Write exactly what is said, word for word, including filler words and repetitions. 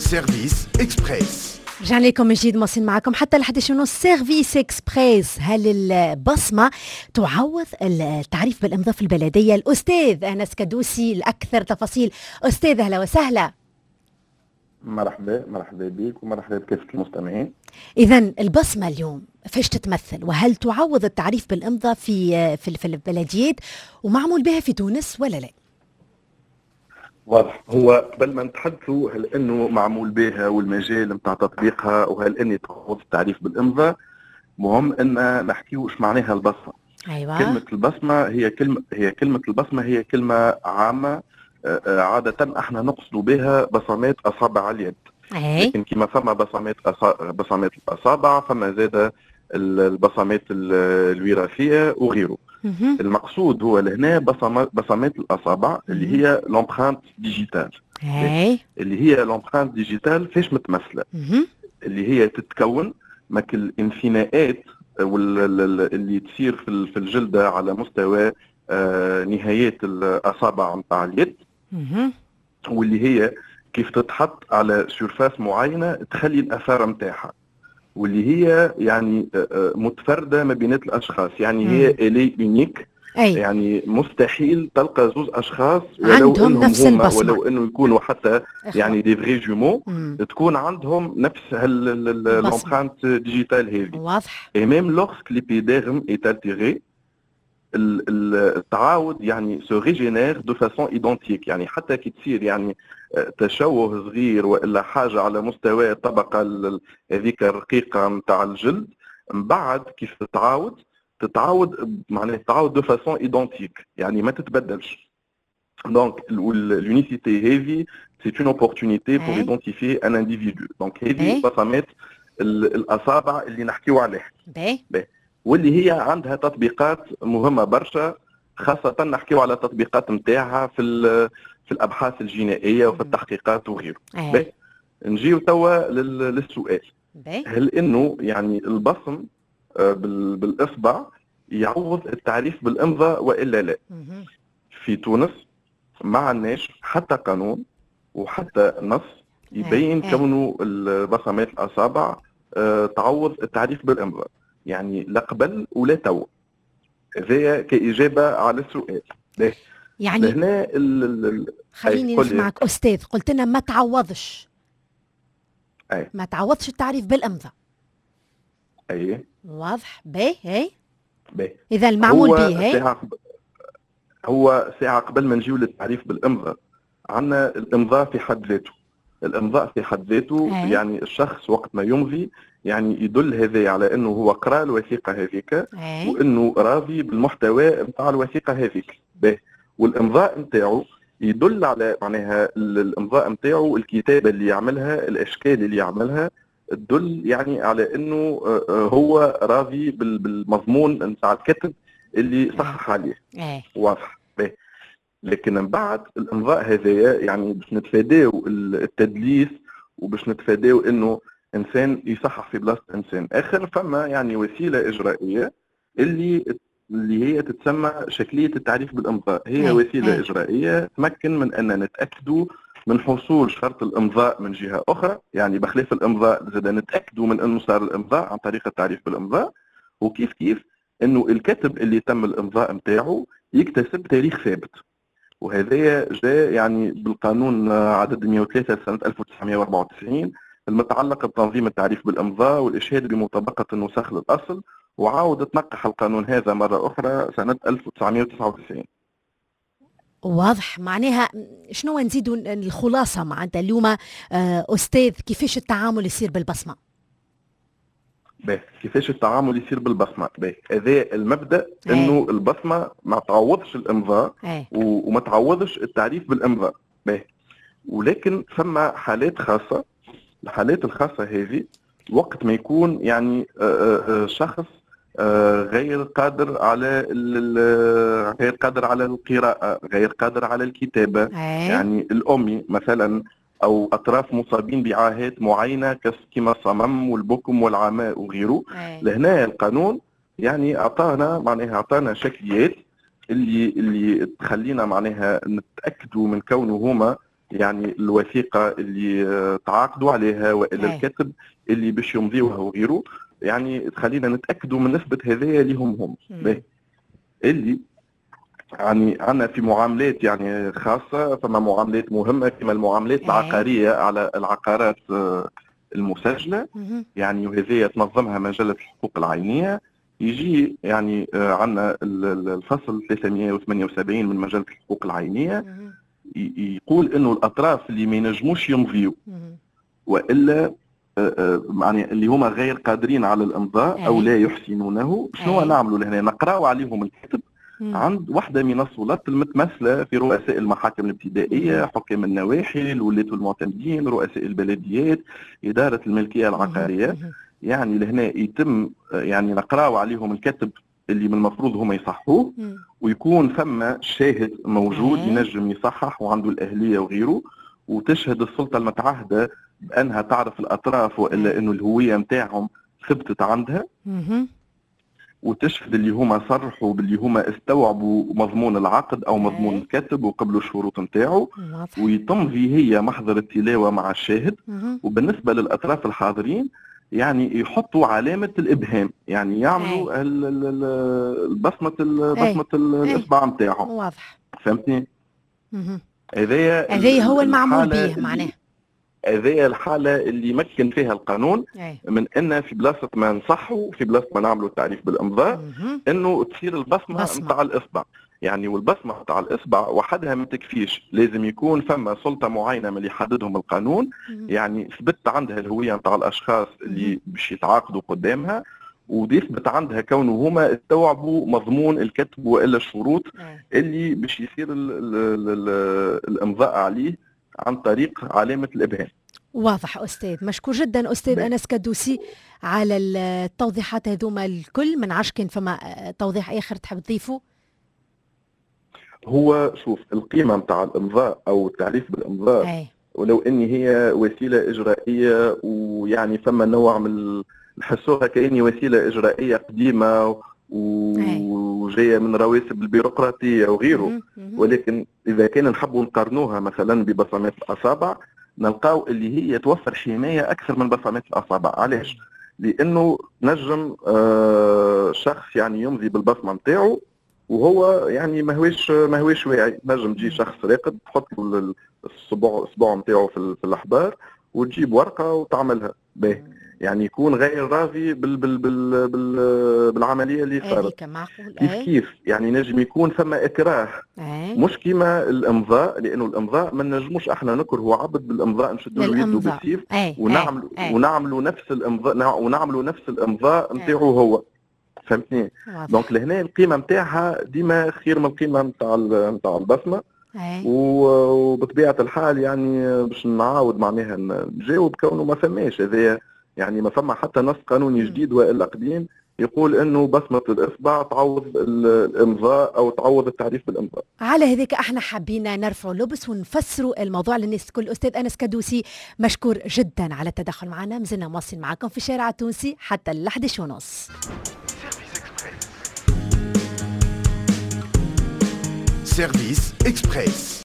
سيرفيس إكسبريس. رجعنا لكم من جديد، مواصلين معكم حتى لحد ونص. سيرفيس إكسبريس، هل البصمة تعوض التعريف بالإمضاء في البلدية؟ الأستاذ أنس كدوسي الأكثر تفاصيل. أستاذ أهلا وسهلا. مرحبا مرحبا بك ومرحبا بكافة المستمعين. إذن البصمة اليوم فاش تتمثل، وهل تعوض التعريف بالإمضاء في في البلديات ومعمول بها في تونس ولا لا؟ واضح. هو قبل ما نتحدثوا هل انه معمول بها والمجال نتاع تطبيقها وهل اني تعوض التعريف بالإمضاء، مهم ان نحكيو ايش معناها البصمة. أيوة. كلمة البصمة هي كلمة هي كلمة البصمة هي كلمة عامة. عادة احنا نقصد بها بصمات اصابع اليد. أي. لكن كما فما بصمات بصمات الاصابع فما زاد البصمات الوراثية وغيره. مهم. المقصود هو لهنا بصمات بصمات الاصابع اللي هي لومبرانت ديجيتال. أي. اللي هي لومبرانت ديجيتال فاش متمثلة؟ مهم. اللي هي تتكون مك الانحناءات اللي تصير في الجلدة على مستوى نهايات الاصابع نتاع اليد، مهم. واللي هي كيف تتحط على سيرفاس معينة تخلي الأثار متاعها، واللي هي يعني متفردة ما بين الأشخاص. يعني مم. هي إلي يونيك. أي. يعني مستحيل تلقى زوز أشخاص ولو عندهم إنهم نفس هما البصمة. ولو إنه يكونوا حتى إخوة. يعني دي فري جومو مم. تكون عندهم نفس اللومبرانت ديجيتال هذه. واضح. Et même lorsque l'épiderme est altéré, التعاود يعني سو ريجينير دو فاسون ايدونتيك. يعني حتى كي تصير يعني تشوه صغير والا حاجه على مستوى الطبقه هذيك الرقيقه نتاع الجلد، من بعد كيف تتعاود تتعاود معناها تتعاود دو فاسون ايدونتيك، يعني ما تتبدلش. دونك l'unicité هذه c'est une opportunité pour أي. identifier un individu. دونك هذه أي. بصمات الاصابع اللي نحكيو عليها. باهي. واللي هي عندها تطبيقات مهمه برشا، خاصه نحكيو على تطبيقات نتاعها في في الابحاث الجينائيه وفي التحقيقات وغيره. أي. نجيو توا للسؤال، باهي. هل انه يعني البصم بالاصبع يعوض التعريف بالامضاء والا لا؟ مهم. في تونس ما عندناش حتى قانون وحتى نص يبين أي. كونه بصمات الاصابع تعوض التعريف بالامضاء، يعني لا قبل ولا تو. هذا كإجابة على السؤال. يعني لهنا ال ال خليني نسمعك أستاذ، قلت لنا ما تعوضش. أي. ما تعوضش التعريف بالإمضاء. أي. واضح. باهي. هي باهي. إذا المعمول هو به هي ساعة هو ساعة قبل ما نجيو للتعريف بالإمضاء، عندنا الإمضاء في حد ذاته. الإمضاء في حد ذاته أي. يعني الشخص وقت ما يمضي يعني يدل هذا على انه هو قرا الوثيقه هذيك وانه راضي بالمحتوى نتاع الوثيقه هذيك. باهي. والامضاء نتاعو يدل على معناها الامضاء نتاعو الكتابه اللي يعملها الاشكال اللي يعملها تدل يعني على انه هو راضي بالمضمون نتاع الكتب اللي صحح عليه. واضح. باهي. لكن من بعد الامضاء هذايا يعني باش نتفاداو التدليس وباش نتفاداو انه انسان يصحح في بلاصه انسان اخر، فما يعني وسيله اجرائيه اللي اللي هي تتسمى شكليه التعريف بالامضاء. هي أي. وسيله أي. اجرائيه تمكن من ان نتاكدوا من حصول شرط الامضاء من جهه اخرى، يعني بخلاف الامضاء زاد نتاكدوا من انه صار الامضاء عن طريق التعريف بالامضاء، وكيف كيف انه الكاتب اللي تم الامضاء نتاعو يكتسب تاريخ ثابت. وهذا جاء يعني بالقانون عدد مئة وثلاثة سنه ألف وتسعمئة وأربعة وتسعين المتعلق بتنظيم التعريف بالامضاء والاشهاد بمطابقه النسخ للاصل، وعاود تنقح القانون هذا مره اخرى سنه ألف وتسعمئة وتسعة وتسعين. واضح. معناها شنو نزيدوا الخلاصه معناتها اليوم استاذ كيفاش التعامل يصير بالبصمه؟ باهي. كيفاش التعامل يصير بالبصمه؟ باهي. هذا المبدا انه البصمه ما تعوضش الامضاء وما تعوضش التعريف بالامضاء. باهي. ولكن ثم حالات خاصه، الحالات الخاصه هذه وقت ما يكون يعني شخص غير قادر على غير قادر على القراءه، غير قادر على الكتابه. أي. يعني الامي مثلا او اطراف مصابين بعاهات معينه كما الصمم والبكم والعماء وغيره. لهنا القانون يعني اعطانا معناها اعطانا شكليات اللي اللي تخلينا معناها نتاكدوا من كونه هما يعني الوثيقه اللي تعاقدوا عليها والا أي. الكاتب اللي باش يمضيوها وغيره. يعني تخلينا نتاكدوا من نسبه هذايا اللي هم هم باهي. اللي يعني عندنا في معاملات يعني خاصه، فما معاملات مهمه كما المعاملات العقاريه على العقارات المسجله، يعني وهذه تنظمها مجله الحقوق العينيه. يجي يعني عندنا الفصل ثلاثمئة وثمانية وسبعين من مجله الحقوق العينيه يقول انه الاطراف اللي ما ينجموش يمضيوا والا يعني اللي هما غير قادرين على الامضاء او لا يحسنونه، شنو نعملوا لهنا؟ نقراو عليهم الكتب عند واحدة من السلطات المتمثلة في رؤساء المحاكم الابتدائية، حكام النواحي، الولاة والمعتمدين، رؤساء البلديات، إدارة الملكية العقارية. يعني لهنا يتم يعني نقراو عليهم الكتب اللي من المفروض هم يصحوه، ويكون ثم شاهد موجود ينجم يصحح وعنده الأهلية وغيره، وتشهد السلطة المتعهدة بأنها تعرف الأطراف وإلا أنه الهوية متاعهم ثبتت عندها، وتشهد اللي هما صرحوا باللي هما استوعبوا مضمون العقد او مضمون الكاتب وقبلوا الشروط نتاعو، ويتمضي هي محضر التلاوه مع الشاهد. وبالنسبه للاطراف الحاضرين يعني يحطوا علامه الابهام، يعني يعملوا البصمه البصمه الاصبع نتاعهم. واضح، فهمتني؟ هذايا هذايا هو المعمول به معناه. هذه الحالة اللي يمكن فيها القانون من أن في بلاصة ما نصحوا، في بلاصة ما نعملوا التعريف بالإمضاء، أنه تصير البصمة متاع الإصبع. يعني والبصمة متاع الإصبع وحدها ما تكفيش، لازم يكون فما سلطة معينة من اللي يحددهم القانون، يعني ثبت عندها الهوية متاع الأشخاص اللي باش يتعاقدوا قدامها، ويثبت عندها كونه هما استوعبوا مضمون الكتب وإلا الشروط اللي باش يصير ال ال ال الإمضاء عليه عن طريق علامة الإبهام. واضح أستاذ، مشكور جدا أستاذ أنس كدوسي على التوضيحات هذوما الكل. من عشكن فما توضيح آخر تحب تضيفه؟ هو شوف، القيمة متاع الإمضاء أو التعريف بالإمضاء أي. ولو أن هي وسيلة إجرائية، ويعني فما نوع من نحسوها كأني وسيلة إجرائية قديمة وجايه من رواسب البيروقراطيه وغيره، ولكن اذا كان نحبوا نقارنوها مثلا ببصمات الاصابع نلقاو اللي هي توفر حمايه اكثر من بصمات الاصابع. علاش؟ لانه نجم آه شخص يعني يمضي بالبصمه نتاعو وهو يعني ماهوش ماهوش واعي. نجم تجي شخص راقد تحط له الصبع الصبع نتاعو في الاحبار وتجيب ورقه وتعملها باهي، يعني يكون غير راضي بال بال بال بال بالعمليه اللي صارت. كيف كيف يعني نجم يكون ثم اكراه أي. مش كيما الامضاء، لانه الامضاء ما نجموش احنا نكرهوا عبد بالامضاء نشدوا له يده بالسيف ونعملوا ونعملوا نفس الامضاء ونعملوا نفس الامضاء نتاعو هو. فهمتني؟ دونك لهنا القيمه نتاعها ديما خير من القيمه نتاع نتاع البصمه. وبطبيعه الحال يعني باش نعاود معناها نجاوب كونه ما فماش هذايا، يعني ما فما حتى نص قانوني جديد والا قديم يقول انه بصمه الاصبع تعوض الامضاء او تعوض التعريف بالامضاء. على هذيك احنا حابين نرفعوا لبس ونفسروا الموضوع للناس الكل. استاذ انس كدوسي مشكور جدا على التدخل معنا، مازلنا مواصلين معكم في الشارع التونسي حتى ال إحدى عشر ونص. سيرفيس اكسبريس.